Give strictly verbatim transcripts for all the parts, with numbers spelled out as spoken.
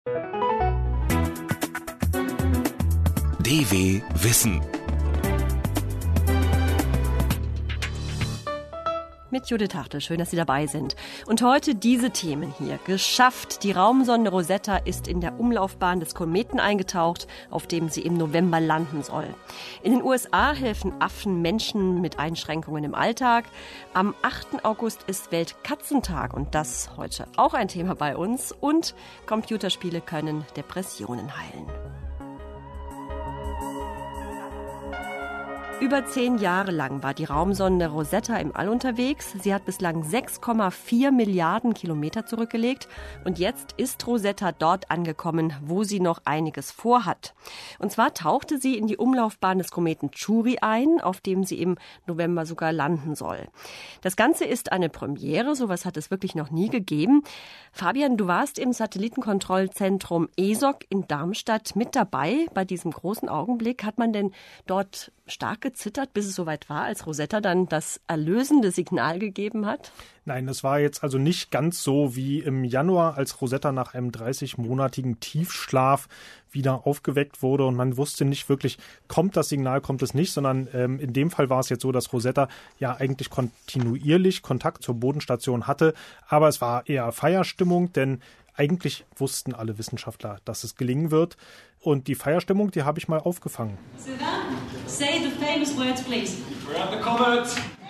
D W Wissen. Mit Judith Hartl, schön, dass Sie dabei sind. Und heute diese Themen hier. Geschafft, die Raumsonde Rosetta ist in der Umlaufbahn des Kometen eingetaucht, auf dem sie im November landen soll. In den U S A helfen Affen Menschen mit Einschränkungen im Alltag. Am achten August ist Weltkatzentag und das heute auch ein Thema bei uns. Und Computerspiele können Depressionen heilen. Über zehn Jahre lang war die Raumsonde Rosetta im All unterwegs. Sie hat bislang sechs Komma vier Milliarden Kilometer zurückgelegt. Und jetzt ist Rosetta dort angekommen, wo sie noch einiges vorhat. Und zwar tauchte sie in die Umlaufbahn des Kometen Chury ein, auf dem sie im November sogar landen soll. Das Ganze ist eine Premiere, sowas hat es wirklich noch nie gegeben. Fabian, du warst im Satellitenkontrollzentrum E S O C in Darmstadt mit dabei bei diesem großen Augenblick. Hat man denn dort stark gezittert, bis es soweit war, als Rosetta dann das erlösende Signal gegeben hat? Nein, es war jetzt also nicht ganz so wie im Januar, als Rosetta nach einem dreißigmonatigen Tiefschlaf wieder aufgeweckt wurde und man wusste nicht wirklich, kommt das Signal, kommt es nicht, sondern ähm, in dem Fall war es jetzt so, dass Rosetta ja eigentlich kontinuierlich Kontakt zur Bodenstation hatte, aber es war eher Feierstimmung, denn eigentlich wussten alle Wissenschaftler, dass es gelingen wird. Und die Feierstimmung, die habe ich mal aufgefangen. Sylvain, say the famous words, please. We're at the comet.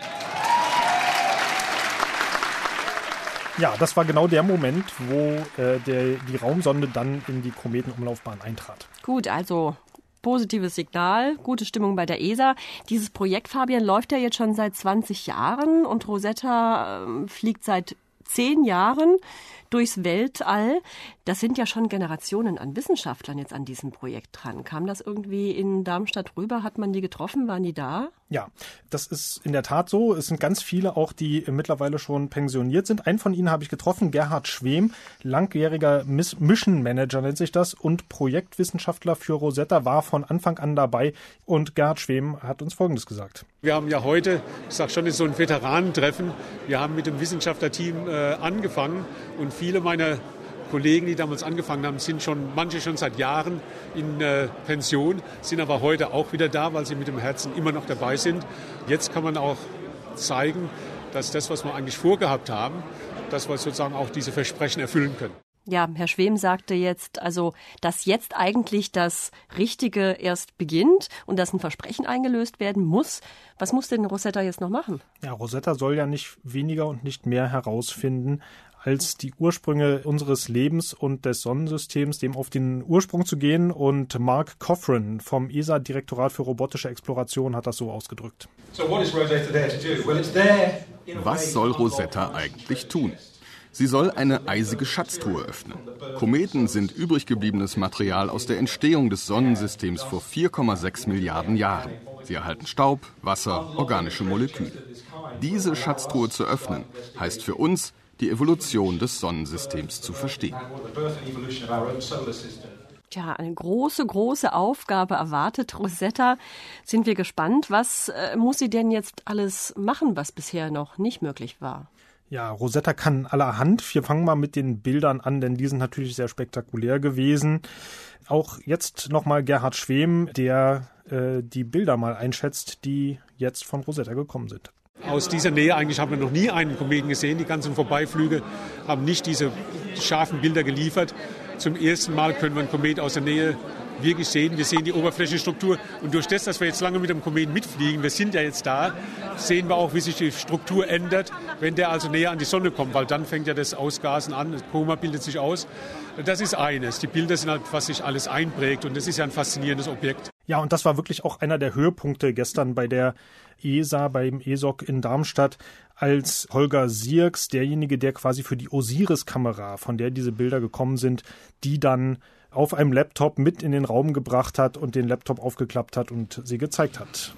Ja, das war genau der Moment, wo äh, der, die Raumsonde dann in die Kometenumlaufbahn eintrat. Gut, also positives Signal, gute Stimmung bei der E S A. Dieses Projekt, Fabian, läuft ja jetzt schon seit zwanzig Jahren und Rosetta äh, fliegt seit zehn Jahren durchs Weltall. Das sind ja schon Generationen an Wissenschaftlern jetzt an diesem Projekt dran. Kam das irgendwie in Darmstadt rüber? Hat man die getroffen? Waren die da? Ja, das ist in der Tat so. Es sind ganz viele auch, die mittlerweile schon pensioniert sind. Einen von ihnen habe ich getroffen, Gerhard Schwem, langjähriger Mission Manager nennt sich das und Projektwissenschaftler für Rosetta, war von Anfang an dabei. Und Gerhard Schwem hat uns Folgendes gesagt. Wir haben ja heute, ich sage schon, ist so ein Veteranentreffen. Wir haben mit dem Wissenschaftlerteam äh, angefangen und viele meiner Kollegen, die damals angefangen haben, sind schon, manche schon seit Jahren in äh, Pension, sind aber heute auch wieder da, weil sie mit dem Herzen immer noch dabei sind. Jetzt kann man auch zeigen, dass das, was wir eigentlich vorgehabt haben, dass wir sozusagen auch diese Versprechen erfüllen können. Ja, Herr Schwem sagte jetzt, also, dass jetzt eigentlich das Richtige erst beginnt und dass ein Versprechen eingelöst werden muss. Was muss denn Rosetta jetzt noch machen? Ja, Rosetta soll ja nicht weniger und nicht mehr herausfinden, als die Ursprünge unseres Lebens und des Sonnensystems, dem auf den Ursprung zu gehen. Und Mark Coffrin vom E S A-Direktorat für robotische Exploration hat das so ausgedrückt. Was soll Rosetta eigentlich tun? Sie soll eine eisige Schatztruhe öffnen. Kometen sind übrig gebliebenes Material aus der Entstehung des Sonnensystems vor vier Komma sechs Milliarden Jahren. Sie erhalten Staub, Wasser, organische Moleküle. Diese Schatztruhe zu öffnen, heißt für uns, die Evolution des Sonnensystems zu verstehen. Tja, eine große, große Aufgabe erwartet Rosetta. Sind wir gespannt. Was äh, muss sie denn jetzt alles machen, was bisher noch nicht möglich war? Ja, Rosetta kann allerhand. Wir fangen mal mit den Bildern an, denn die sind natürlich sehr spektakulär gewesen. Auch jetzt nochmal Gerhard Schwem, der äh, die Bilder mal einschätzt, die jetzt von Rosetta gekommen sind. Aus dieser Nähe eigentlich haben wir noch nie einen Kometen gesehen. Die ganzen Vorbeiflüge haben nicht diese scharfen Bilder geliefert. Zum ersten Mal können wir einen Komet aus der Nähe wirklich sehen. Wir sehen die Oberflächenstruktur. Und durch das, dass wir jetzt lange mit dem Kometen mitfliegen, wir sind ja jetzt da, sehen wir auch, wie sich die Struktur ändert, wenn der also näher an die Sonne kommt. Weil dann fängt ja das Ausgasen an, das Koma bildet sich aus. Das ist eines. Die Bilder sind halt, was sich alles einprägt. Und das ist ja ein faszinierendes Objekt. Ja, und das war wirklich auch einer der Höhepunkte gestern bei der E S A, beim E S O C in Darmstadt, als Holger Sierks, derjenige, der quasi für die OSIRIS-Kamera, von der diese Bilder gekommen sind, die dann auf einem Laptop mit in den Raum gebracht hat und den Laptop aufgeklappt hat und sie gezeigt hat.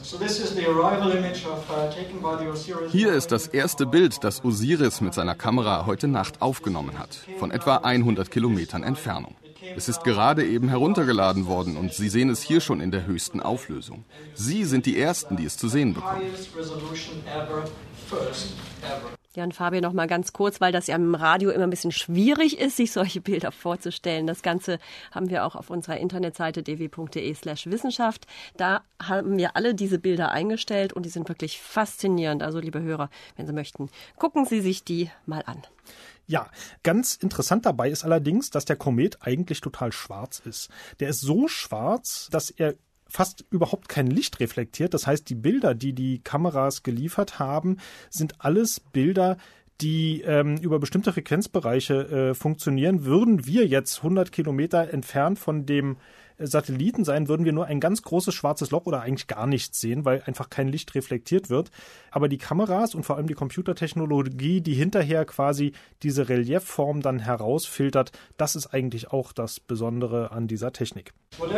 Hier ist das erste Bild, das OSIRIS mit seiner Kamera heute Nacht aufgenommen hat, von etwa hundert Kilometern Entfernung. Es ist gerade eben heruntergeladen worden und Sie sehen es hier schon in der höchsten Auflösung. Sie sind die Ersten, die es zu sehen bekommen. Ja, und Fabian, noch mal ganz kurz, weil das ja im Radio immer ein bisschen schwierig ist, sich solche Bilder vorzustellen. Das Ganze haben wir auch auf unserer Internetseite d w punkt d e slash Wissenschaft. Da haben wir alle diese Bilder eingestellt und die sind wirklich faszinierend. Also, liebe Hörer, wenn Sie möchten, gucken Sie sich die mal an. Ja, ganz interessant dabei ist allerdings, dass der Komet eigentlich total schwarz ist. Der ist so schwarz, dass er fast überhaupt kein Licht reflektiert. Das heißt, die Bilder, die die Kameras geliefert haben, sind alles Bilder, die ähm, über bestimmte Frequenzbereiche äh, funktionieren. Würden wir jetzt hundert Kilometer entfernt von dem Satelliten sein, würden wir nur ein ganz großes schwarzes Loch oder eigentlich gar nichts sehen, weil einfach kein Licht reflektiert wird. Aber die Kameras und vor allem die Computertechnologie, die hinterher quasi diese Reliefform dann herausfiltert, das ist eigentlich auch das Besondere an dieser Technik.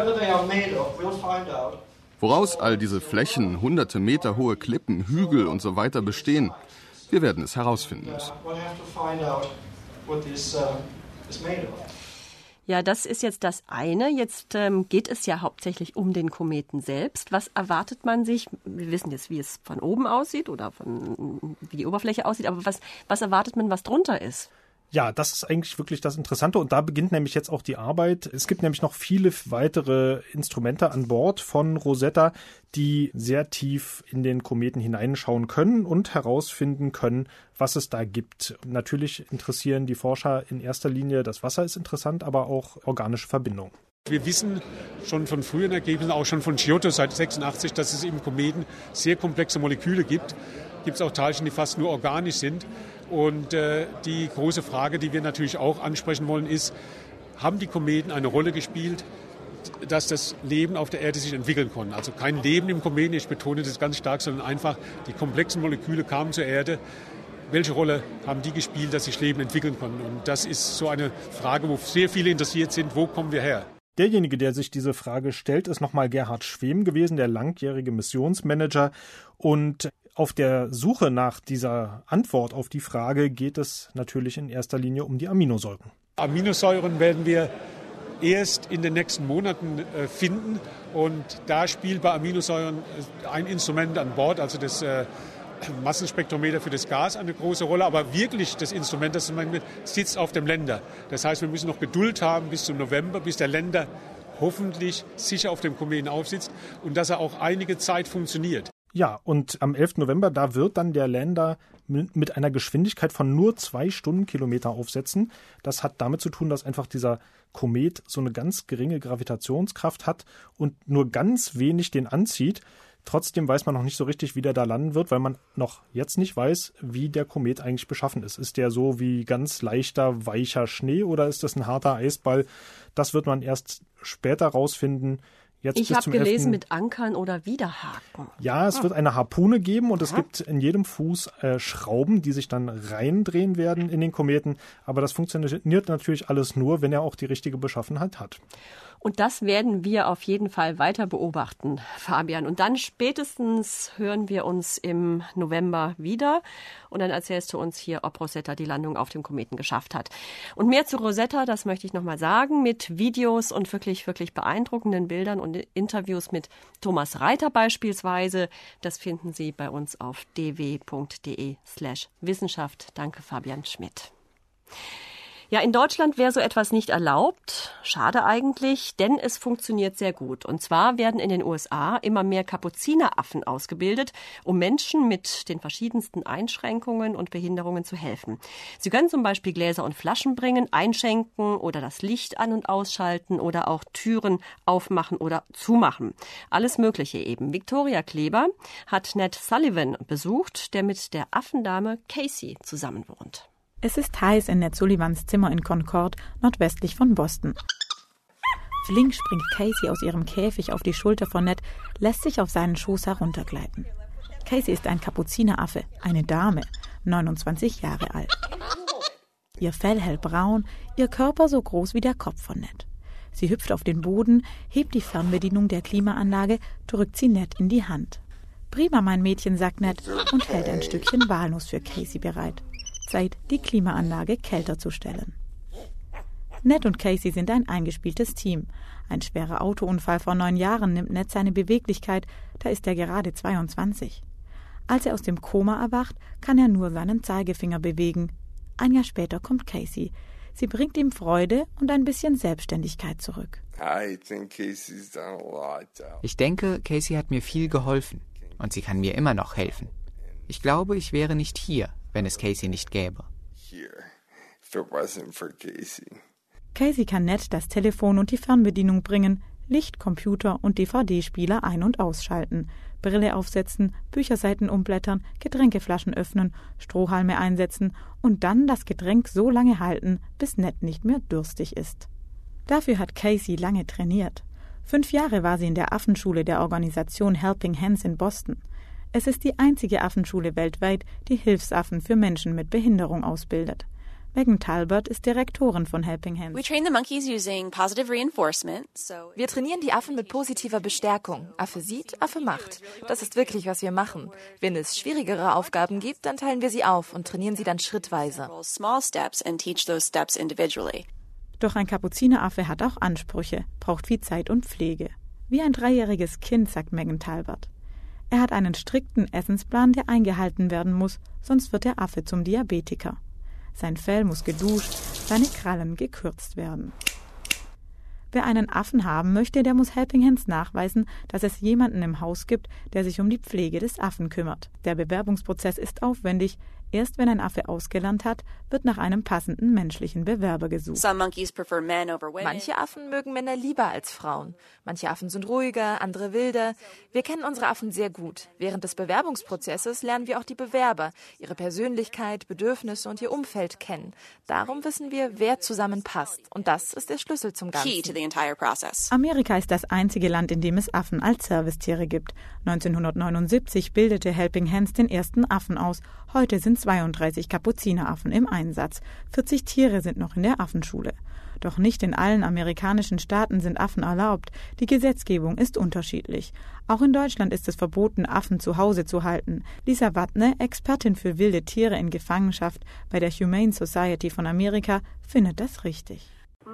Woraus all diese Flächen, hunderte Meter hohe Klippen, Hügel und so weiter bestehen, wir werden es herausfinden müssen. Ja, das ist jetzt das eine. Jetzt ähm, geht es ja hauptsächlich um den Kometen selbst. Was erwartet man sich? Wir wissen jetzt, wie es von oben aussieht oder von, wie die Oberfläche aussieht. Aber was, was erwartet man, was drunter ist? Ja, das ist eigentlich wirklich das Interessante und da beginnt nämlich jetzt auch die Arbeit. Es gibt nämlich noch viele weitere Instrumente an Bord von Rosetta, die sehr tief in den Kometen hineinschauen können und herausfinden können, was es da gibt. Natürlich interessieren die Forscher in erster Linie, das Wasser ist interessant, aber auch organische Verbindungen. Wir wissen schon von früheren Ergebnissen, auch schon von Giotto seit sechsundachtzig, dass es im Kometen sehr komplexe Moleküle gibt. Gibt es auch Teilchen, die fast nur organisch sind. Und äh, die große Frage, die wir natürlich auch ansprechen wollen, ist, haben die Kometen eine Rolle gespielt, dass das Leben auf der Erde sich entwickeln konnte? Also kein Leben im Kometen, ich betone das ganz stark, sondern einfach die komplexen Moleküle kamen zur Erde. Welche Rolle haben die gespielt, dass sich Leben entwickeln konnte? Und das ist so eine Frage, wo sehr viele interessiert sind, wo kommen wir her? Derjenige, der sich diese Frage stellt, ist nochmal Gerhard Schwem gewesen, der langjährige Missionsmanager. Und auf der Suche nach dieser Antwort auf die Frage geht es natürlich in erster Linie um die Aminosäuren. Aminosäuren werden wir erst in den nächsten Monaten äh, finden. Und da spielt bei Aminosäuren ein Instrument an Bord, also das äh, Massenspektrometer für das Gas, eine große Rolle. Aber wirklich das Instrument, das sitzt auf dem Lander. Das heißt, wir müssen noch Geduld haben bis zum November, bis der Lander hoffentlich sicher auf dem Kometen aufsitzt und dass er auch einige Zeit funktioniert. Ja, und am elften November, da wird dann der Lander mit einer Geschwindigkeit von nur zwei Stundenkilometer aufsetzen. Das hat damit zu tun, dass einfach dieser Komet so eine ganz geringe Gravitationskraft hat und nur ganz wenig den anzieht. Trotzdem weiß man noch nicht so richtig, wie der da landen wird, weil man noch jetzt nicht weiß, wie der Komet eigentlich beschaffen ist. Ist der so wie ganz leichter, weicher Schnee oder ist das ein harter Eisball? Das wird man erst später rausfinden. Jetzt ich habe gelesen elften mit Ankern oder Widerhaken. Ja, es wird eine Harpune geben und es gibt in jedem Fuß äh, Schrauben, die sich dann reindrehen werden in den Kometen. Aber das funktioniert natürlich alles nur, wenn er auch die richtige Beschaffenheit hat. Und das werden wir auf jeden Fall weiter beobachten, Fabian. Und dann spätestens hören wir uns im November wieder. Und dann erzählst du uns hier, ob Rosetta die Landung auf dem Kometen geschafft hat. Und mehr zu Rosetta, das möchte ich nochmal sagen, mit Videos und wirklich, wirklich beeindruckenden Bildern und Interviews mit Thomas Reiter beispielsweise. Das finden Sie bei uns auf d w punkt d e slash Wissenschaft. Danke, Fabian Schmidt. Ja, in Deutschland wäre so etwas nicht erlaubt. Schade eigentlich, denn es funktioniert sehr gut. Und zwar werden in den U S A immer mehr Kapuzineraffen ausgebildet, um Menschen mit den verschiedensten Einschränkungen und Behinderungen zu helfen. Sie können zum Beispiel Gläser und Flaschen bringen, einschenken oder das Licht an- und ausschalten oder auch Türen aufmachen oder zumachen. Alles Mögliche eben. Victoria Kleber hat Ned Sullivan besucht, der mit der Affendame Casey zusammenwohnt. Es ist heiß in Ned Sullivans Zimmer in Concord, nordwestlich von Boston. Flink springt Casey aus ihrem Käfig auf die Schulter von Ned, lässt sich auf seinen Schoß heruntergleiten. Casey ist ein Kapuzineraffe, eine Dame, neunundzwanzig Jahre alt. Ihr Fell hellbraun, ihr Körper so groß wie der Kopf von Ned. Sie hüpft auf den Boden, hebt die Fernbedienung der Klimaanlage, drückt sie Ned in die Hand. »Prima, mein Mädchen«, sagt Ned und hält ein Stückchen Walnuss für Casey bereit. Zeit, die Klimaanlage kälter zu stellen. Ned und Casey sind ein eingespieltes Team. Ein schwerer Autounfall vor neun Jahren nimmt Ned seine Beweglichkeit, da ist er gerade zweiundzwanzig. Als er aus dem Koma erwacht, kann er nur seinen Zeigefinger bewegen. Ein Jahr später kommt Casey. Sie bringt ihm Freude und ein bisschen Selbstständigkeit zurück. Ich denke, Casey hat mir viel geholfen und sie kann mir immer noch helfen. Ich glaube, ich wäre nicht hier, wenn es Casey nicht gäbe. Casey kann Ned das Telefon und die Fernbedienung bringen, Licht, Computer und D V D-Spieler ein- und ausschalten, Brille aufsetzen, Bücherseiten umblättern, Getränkeflaschen öffnen, Strohhalme einsetzen und dann das Getränk so lange halten, bis Ned nicht mehr durstig ist. Dafür hat Casey lange trainiert. Fünf Jahre war sie in der Affenschule der Organisation Helping Hands in Boston. Es ist die einzige Affenschule weltweit, die Hilfsaffen für Menschen mit Behinderung ausbildet. Megan Talbot ist Direktorin von Helping Hands. Wir trainieren die Affen mit positiver Bestärkung. Affe sieht, Affe macht. Das ist wirklich, was wir machen. Wenn es schwierigere Aufgaben gibt, dann teilen wir sie auf und trainieren sie dann schrittweise. Doch ein Kapuzineraffe hat auch Ansprüche, braucht viel Zeit und Pflege. Wie ein dreijähriges Kind, sagt Megan Talbot. Er hat einen strikten Essensplan, der eingehalten werden muss, sonst wird der Affe zum Diabetiker. Sein Fell muss geduscht, seine Krallen gekürzt werden. Wer einen Affen haben möchte, der muss Helping Hands nachweisen, dass es jemanden im Haus gibt, der sich um die Pflege des Affen kümmert. Der Bewerbungsprozess ist aufwendig. Erst wenn ein Affe ausgelernt hat, wird nach einem passenden menschlichen Bewerber gesucht. Manche Affen mögen Männer lieber als Frauen. Manche Affen sind ruhiger, andere wilder. Wir kennen unsere Affen sehr gut. Während des Bewerbungsprozesses lernen wir auch die Bewerber, ihre Persönlichkeit, Bedürfnisse und ihr Umfeld kennen. Darum wissen wir, wer zusammenpasst. Und das ist der Schlüssel zum Ganzen. Amerika ist das einzige Land, in dem es Affen als Servicetiere gibt. neunzehnhundertneunundsiebzig bildete Helping Hands den ersten Affen aus. Heute sind zweiunddreißig Kapuzineraffen im Einsatz. vierzig Tiere sind noch in der Affenschule. Doch nicht in allen amerikanischen Staaten sind Affen erlaubt. Die Gesetzgebung ist unterschiedlich. Auch in Deutschland ist es verboten, Affen zu Hause zu halten. Lisa Wattne, Expertin für wilde Tiere in Gefangenschaft bei der Humane Society von Amerika, findet das richtig.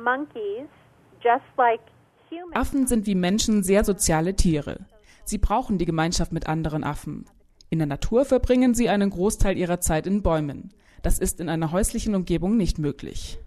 Affen sind wie Menschen sehr soziale Tiere. Sie brauchen die Gemeinschaft mit anderen Affen. In der Natur verbringen sie einen Großteil ihrer Zeit in Bäumen. Das ist in einer häuslichen Umgebung nicht möglich.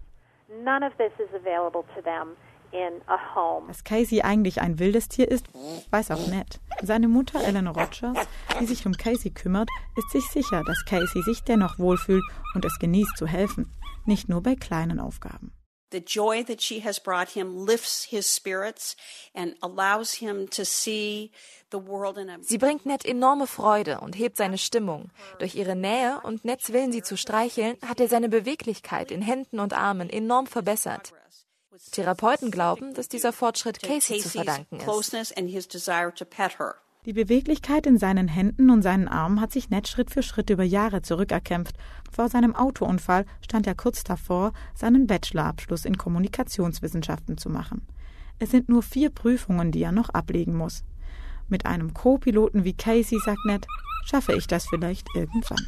Dass Casey eigentlich ein wildes Tier ist, weiß auch Ned. Seine Mutter Eleanor Rogers, die sich um Casey kümmert, ist sich sicher, dass Casey sich dennoch wohlfühlt und es genießt zu helfen. Nicht nur bei kleinen Aufgaben. The joy that she has brought him lifts his spirits and allows him to see the world in a... Sie bringt Ned enorme Freude und hebt seine Stimmung. Durch ihre Nähe und Neds Willen, sie zu streicheln, hat er seine Beweglichkeit in Händen und Armen enorm verbessert. Therapeuten glauben, dass dieser Fortschritt Casey zu verdanken ist. Die Beweglichkeit in seinen Händen und seinen Armen hat sich Ned Schritt für Schritt über Jahre zurückerkämpft. Vor seinem Autounfall stand er kurz davor, seinen Bachelorabschluss in Kommunikationswissenschaften zu machen. Es sind nur vier Prüfungen, die er noch ablegen muss. Mit einem Co-Piloten wie Casey, sagt Ned, schaffe ich das vielleicht irgendwann.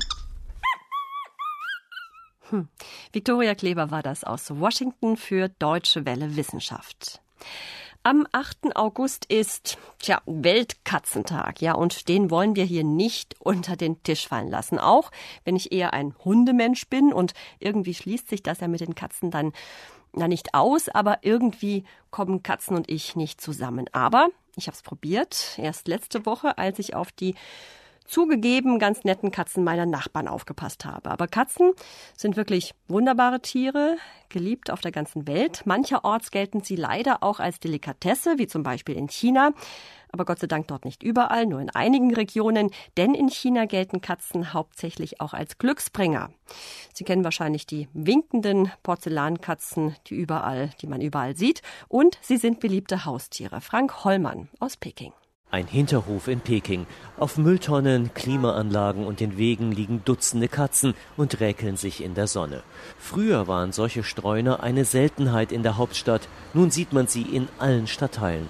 Hm. Viktoria Kleber war das aus Washington für Deutsche Welle Wissenschaft. Am achten August ist, tja, Weltkatzentag, ja, und den wollen wir hier nicht unter den Tisch fallen lassen. Auch wenn ich eher ein Hundemensch bin und irgendwie schließt sich das ja mit den Katzen dann, na, nicht aus, aber irgendwie kommen Katzen und ich nicht zusammen. Aber ich habe es probiert, erst letzte Woche, als ich auf die zugegeben ganz netten Katzen meiner Nachbarn aufgepasst habe. Aber Katzen sind wirklich wunderbare Tiere, geliebt auf der ganzen Welt. Mancherorts gelten sie leider auch als Delikatesse, wie zum Beispiel in China. Aber Gott sei Dank dort nicht überall, nur in einigen Regionen. Denn in China gelten Katzen hauptsächlich auch als Glücksbringer. Sie kennen wahrscheinlich die winkenden Porzellankatzen, die überall, die man überall sieht. Und sie sind beliebte Haustiere. Frank Hollmann aus Peking. Ein Hinterhof in Peking. Auf Mülltonnen, Klimaanlagen und den Wegen liegen Dutzende Katzen und räkeln sich in der Sonne. Früher waren solche Streuner eine Seltenheit in der Hauptstadt. Nun sieht man sie in allen Stadtteilen.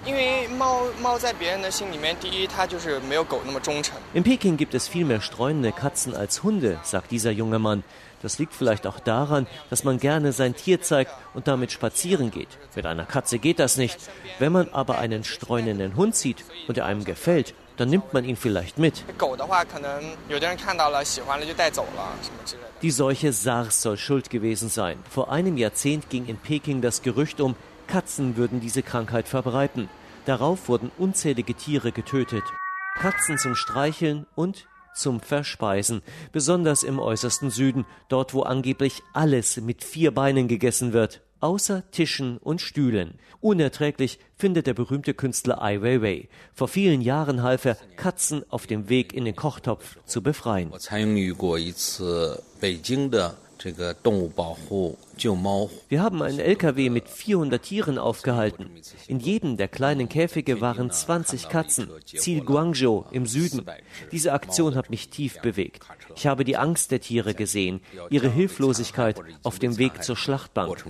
In Peking gibt es viel mehr streunende Katzen als Hunde, sagt dieser junge Mann. Das liegt vielleicht auch daran, dass man gerne sein Tier zeigt und damit spazieren geht. Mit einer Katze geht das nicht. Wenn man aber einen streunenden Hund sieht und er einem gefällt, dann nimmt man ihn vielleicht mit. Die Seuche SARS soll schuld gewesen sein. Vor einem Jahrzehnt ging in Peking das Gerücht um, Katzen würden diese Krankheit verbreiten. Darauf wurden unzählige Tiere getötet. Katzen zum Streicheln und zum Verspeisen, besonders im äußersten Süden, dort wo angeblich alles mit vier Beinen gegessen wird, außer Tischen und Stühlen. Unerträglich findet der berühmte Künstler Ai Weiwei. Vor vielen Jahren half er, Katzen auf dem Weg in den Kochtopf zu befreien. Wir haben einen L K W mit vierhundert Tieren aufgehalten. In jedem der kleinen Käfige waren zwanzig Katzen. Ziel Guangzhou im Süden. Diese Aktion hat mich tief bewegt. Ich habe die Angst der Tiere gesehen, ihre Hilflosigkeit auf dem Weg zur Schlachtbank.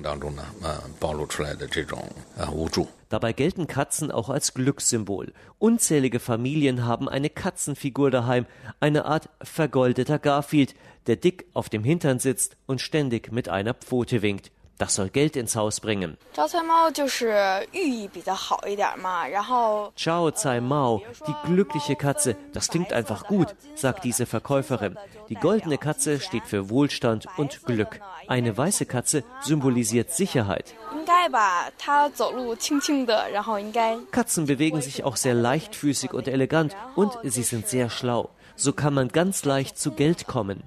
Dabei gelten Katzen auch als Glückssymbol. Unzählige Familien haben eine Katzenfigur daheim, eine Art vergoldeter Garfield, der dick auf dem Hintern sitzt und ständig mit einer Pfote winkt. Das soll Geld ins Haus bringen. Chao Cai Mao, die glückliche Katze, das klingt einfach gut, sagt diese Verkäuferin. Die goldene Katze steht für Wohlstand und Glück. Eine weiße Katze symbolisiert Sicherheit. Katzen bewegen sich auch sehr leichtfüßig und elegant und sie sind sehr schlau. So kann man ganz leicht zu Geld kommen.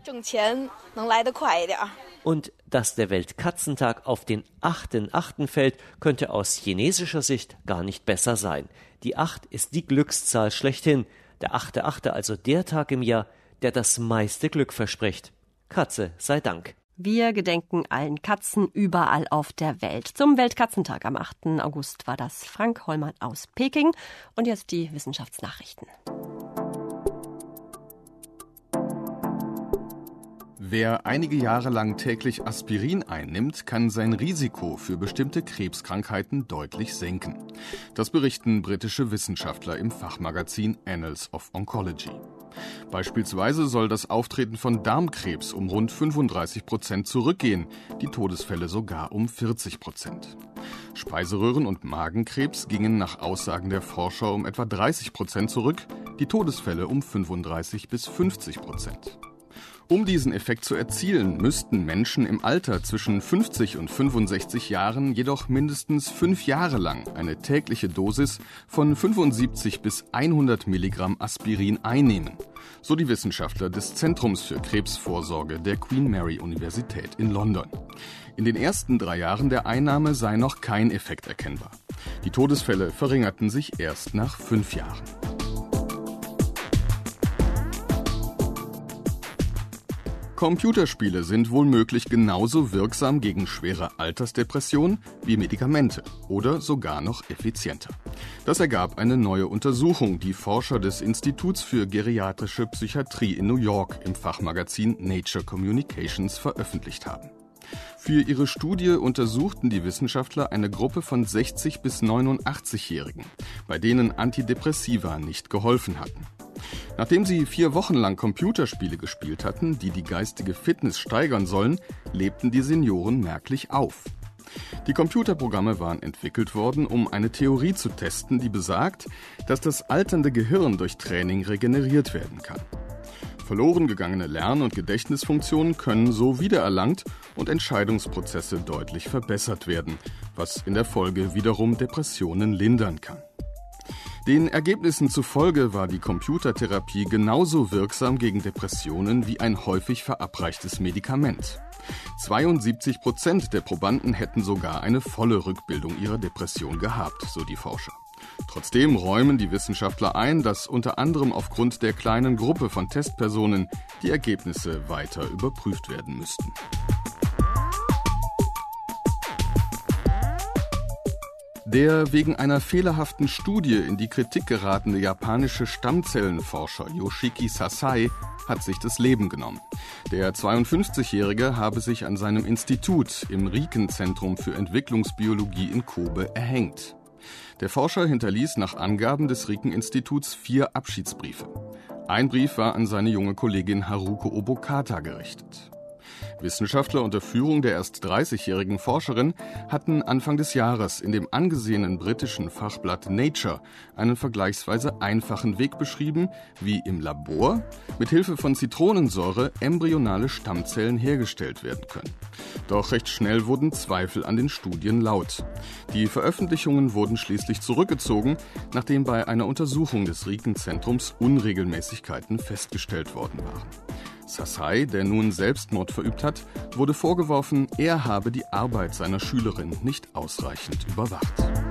Und dass der Weltkatzentag auf den achten achten fällt, könnte aus chinesischer Sicht gar nicht besser sein. Die acht ist die Glückszahl schlechthin. Der achte achte also der Tag im Jahr, der das meiste Glück verspricht. Katze sei Dank. Wir gedenken allen Katzen überall auf der Welt. Zum Weltkatzentag am achten August war das Frank Hollmann aus Peking. Und jetzt die Wissenschaftsnachrichten. Wer einige Jahre lang täglich Aspirin einnimmt, kann sein Risiko für bestimmte Krebskrankheiten deutlich senken. Das berichten britische Wissenschaftler im Fachmagazin Annals of Oncology. Beispielsweise soll das Auftreten von Darmkrebs um rund fünfunddreißig Prozent zurückgehen, die Todesfälle sogar um vierzig Prozent. Speiseröhren- und Magenkrebs gingen nach Aussagen der Forscher um etwa dreißig Prozent zurück, die Todesfälle um fünfunddreißig bis fünfzig Prozent. Um diesen Effekt zu erzielen, müssten Menschen im Alter zwischen fünfzig und fünfundsechzig Jahren jedoch mindestens fünf Jahre lang eine tägliche Dosis von fünfundsiebzig bis hundert Milligramm Aspirin einnehmen, so die Wissenschaftler des Zentrums für Krebsvorsorge der Queen Mary Universität in London. In den ersten drei Jahren der Einnahme sei noch kein Effekt erkennbar. Die Todesfälle verringerten sich erst nach fünf Jahren. Computerspiele sind womöglich genauso wirksam gegen schwere Altersdepression wie Medikamente oder sogar noch effizienter. Das ergab eine neue Untersuchung, die Forscher des Instituts für geriatrische Psychiatrie in New York im Fachmagazin Nature Communications veröffentlicht haben. Für ihre Studie untersuchten die Wissenschaftler eine Gruppe von sechzig bis neunundachtzigjährigen, bei denen Antidepressiva nicht geholfen hatten. Nachdem sie vier Wochen lang Computerspiele gespielt hatten, die die geistige Fitness steigern sollen, lebten die Senioren merklich auf. Die Computerprogramme waren entwickelt worden, um eine Theorie zu testen, die besagt, dass das alternde Gehirn durch Training regeneriert werden kann. Verloren gegangene Lern- und Gedächtnisfunktionen können so wiedererlangt und Entscheidungsprozesse deutlich verbessert werden, was in der Folge wiederum Depressionen lindern kann. Den Ergebnissen zufolge war die Computertherapie genauso wirksam gegen Depressionen wie ein häufig verabreichtes Medikament. zweiundsiebzig Prozent der Probanden hätten sogar eine volle Rückbildung ihrer Depression gehabt, so die Forscher. Trotzdem räumen die Wissenschaftler ein, dass unter anderem aufgrund der kleinen Gruppe von Testpersonen die Ergebnisse weiter überprüft werden müssten. Der wegen einer fehlerhaften Studie in die Kritik geratene japanische Stammzellenforscher Yoshiki Sasai hat sich das Leben genommen. Der zweiundfünfzigjährige habe sich an seinem Institut im Riken-Zentrum für Entwicklungsbiologie in Kobe erhängt. Der Forscher hinterließ nach Angaben des Riken-Instituts vier Abschiedsbriefe. Ein Brief war an seine junge Kollegin Haruko Obokata gerichtet. Wissenschaftler unter Führung der erst dreißigjährigen Forscherin hatten Anfang des Jahres in dem angesehenen britischen Fachblatt Nature einen vergleichsweise einfachen Weg beschrieben, wie im Labor mit Hilfe von Zitronensäure embryonale Stammzellen hergestellt werden können. Doch recht schnell wurden Zweifel an den Studien laut. Die Veröffentlichungen wurden schließlich zurückgezogen, nachdem bei einer Untersuchung des Riken-Zentrums Unregelmäßigkeiten festgestellt worden waren. Sassai, der nun Selbstmord verübt hat, wurde vorgeworfen, er habe die Arbeit seiner Schülerin nicht ausreichend überwacht.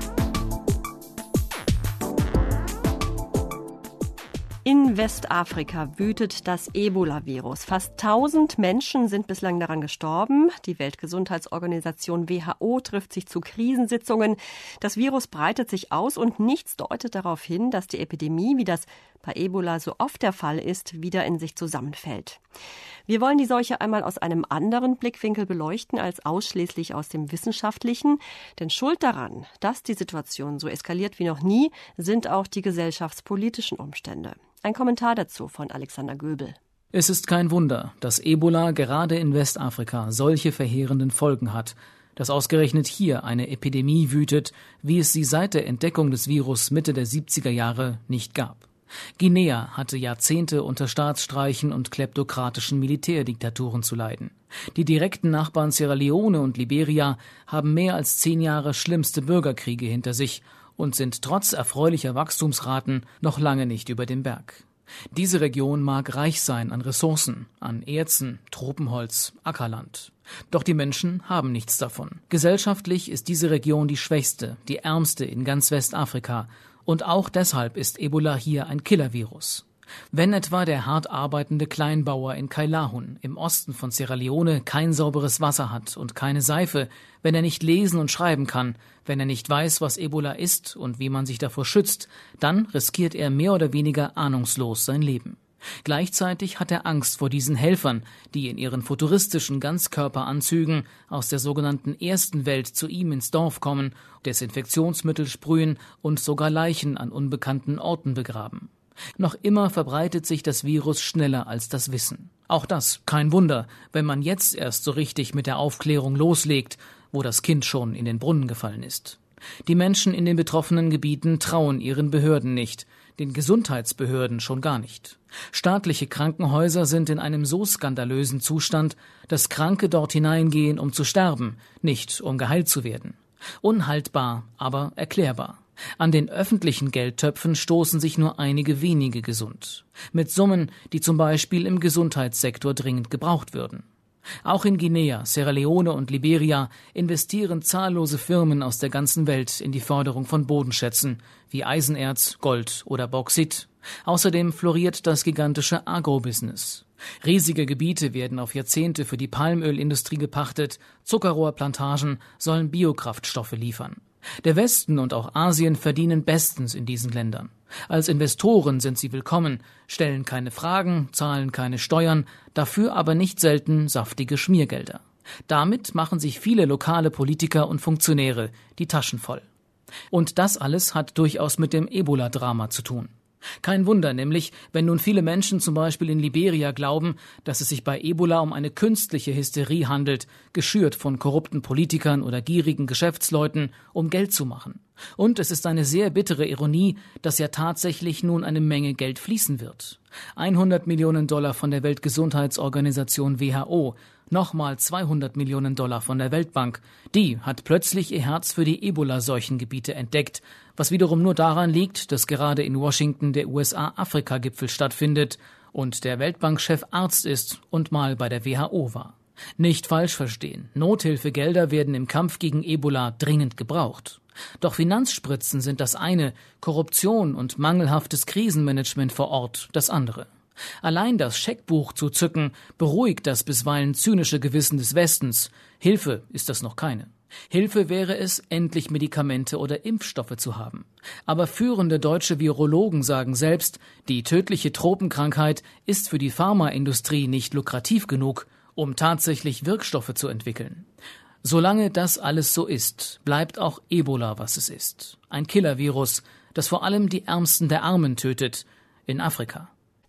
In Westafrika wütet das Ebola-Virus. Fast tausend Menschen sind bislang daran gestorben. Die Weltgesundheitsorganisation W H O trifft sich zu Krisensitzungen. Das Virus breitet sich aus und nichts deutet darauf hin, dass die Epidemie, wie das bei Ebola so oft der Fall ist, wieder in sich zusammenfällt. Wir wollen die Seuche einmal aus einem anderen Blickwinkel beleuchten als ausschließlich aus dem wissenschaftlichen. Denn schuld daran, dass die Situation so eskaliert wie noch nie, sind auch die gesellschaftspolitischen Umstände. Ein Kommentar dazu von Alexander Göbel. Es ist kein Wunder, dass Ebola gerade in Westafrika solche verheerenden Folgen hat, dass ausgerechnet hier eine Epidemie wütet, wie es sie seit der Entdeckung des Virus Mitte der siebziger Jahre nicht gab. Guinea hatte Jahrzehnte unter Staatsstreichen und kleptokratischen Militärdiktaturen zu leiden. Die direkten Nachbarn Sierra Leone und Liberia haben mehr als zehn Jahre schlimmste Bürgerkriege hinter sich und sind trotz erfreulicher Wachstumsraten noch lange nicht über dem Berg. Diese Region mag reich sein an Ressourcen, an Erzen, Tropenholz, Ackerland. Doch die Menschen haben nichts davon. Gesellschaftlich ist diese Region die schwächste, die ärmste in ganz Westafrika. Und auch deshalb ist Ebola hier ein Killervirus. Wenn etwa der hart arbeitende Kleinbauer in Kailahun im Osten von Sierra Leone kein sauberes Wasser hat und keine Seife, wenn er nicht lesen und schreiben kann, wenn er nicht weiß, was Ebola ist und wie man sich davor schützt, dann riskiert er mehr oder weniger ahnungslos sein Leben. Gleichzeitig hat er Angst vor diesen Helfern, die in ihren futuristischen Ganzkörperanzügen aus der sogenannten ersten Welt zu ihm ins Dorf kommen, Desinfektionsmittel sprühen und sogar Leichen an unbekannten Orten begraben. Noch immer verbreitet sich das Virus schneller als das Wissen. Auch das kein Wunder, wenn man jetzt erst so richtig mit der Aufklärung loslegt, wo das Kind schon in den Brunnen gefallen ist. Die Menschen in den betroffenen Gebieten trauen ihren Behörden nicht, den Gesundheitsbehörden schon gar nicht. Staatliche Krankenhäuser sind in einem so skandalösen Zustand, dass Kranke dort hineingehen, um zu sterben, nicht um geheilt zu werden. Unhaltbar, aber erklärbar. An den öffentlichen Geldtöpfen stoßen sich nur einige wenige gesund. Mit Summen, die zum Beispiel im Gesundheitssektor dringend gebraucht würden. Auch in Guinea, Sierra Leone und Liberia investieren zahllose Firmen aus der ganzen Welt in die Förderung von Bodenschätzen wie Eisenerz, Gold oder Bauxit. Außerdem floriert das gigantische Agrobusiness. Riesige Gebiete werden auf Jahrzehnte für die Palmölindustrie gepachtet, Zuckerrohrplantagen sollen Biokraftstoffe liefern. Der Westen und auch Asien verdienen bestens in diesen Ländern. Als Investoren sind sie willkommen, stellen keine Fragen, zahlen keine Steuern, dafür aber nicht selten saftige Schmiergelder. Damit machen sich viele lokale Politiker und Funktionäre die Taschen voll. Und das alles hat durchaus mit dem Ebola-Drama zu tun. Kein Wunder nämlich, wenn nun viele Menschen zum Beispiel in Liberia glauben, dass es sich bei Ebola um eine künstliche Hysterie handelt, geschürt von korrupten Politikern oder gierigen Geschäftsleuten, um Geld zu machen. Und es ist eine sehr bittere Ironie, dass ja tatsächlich nun eine Menge Geld fließen wird. hundert Millionen Dollar von der Weltgesundheitsorganisation W H O, nochmal zweihundert Millionen Dollar von der Weltbank. Die hat plötzlich ihr Herz für die Ebola-Seuchengebiete entdeckt, was wiederum nur daran liegt, dass gerade in Washington der U S A-Afrika-Gipfel stattfindet und der Weltbankchef Arzt ist und mal bei der W H O war. Nicht falsch verstehen, Nothilfegelder werden im Kampf gegen Ebola dringend gebraucht. Doch Finanzspritzen sind das eine, Korruption und mangelhaftes Krisenmanagement vor Ort das andere. Allein das Scheckbuch zu zücken, beruhigt das bisweilen zynische Gewissen des Westens. Hilfe ist das noch keine. Hilfe wäre es, endlich Medikamente oder Impfstoffe zu haben. Aber führende deutsche Virologen sagen selbst, die tödliche Tropenkrankheit ist für die Pharmaindustrie nicht lukrativ genug, um tatsächlich Wirkstoffe zu entwickeln. Solange das alles so ist, bleibt auch Ebola, was es ist. Ein Killervirus, das vor allem die Ärmsten der Armen tötet, in Afrika.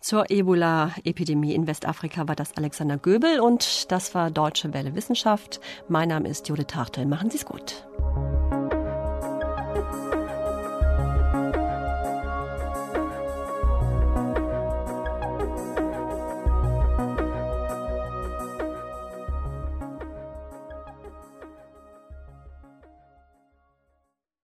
Zur Ebola-Epidemie in Westafrika war das Alexander Göbel und das war Deutsche Welle Wissenschaft. Mein Name ist Judith Hartel. Machen Sie es gut.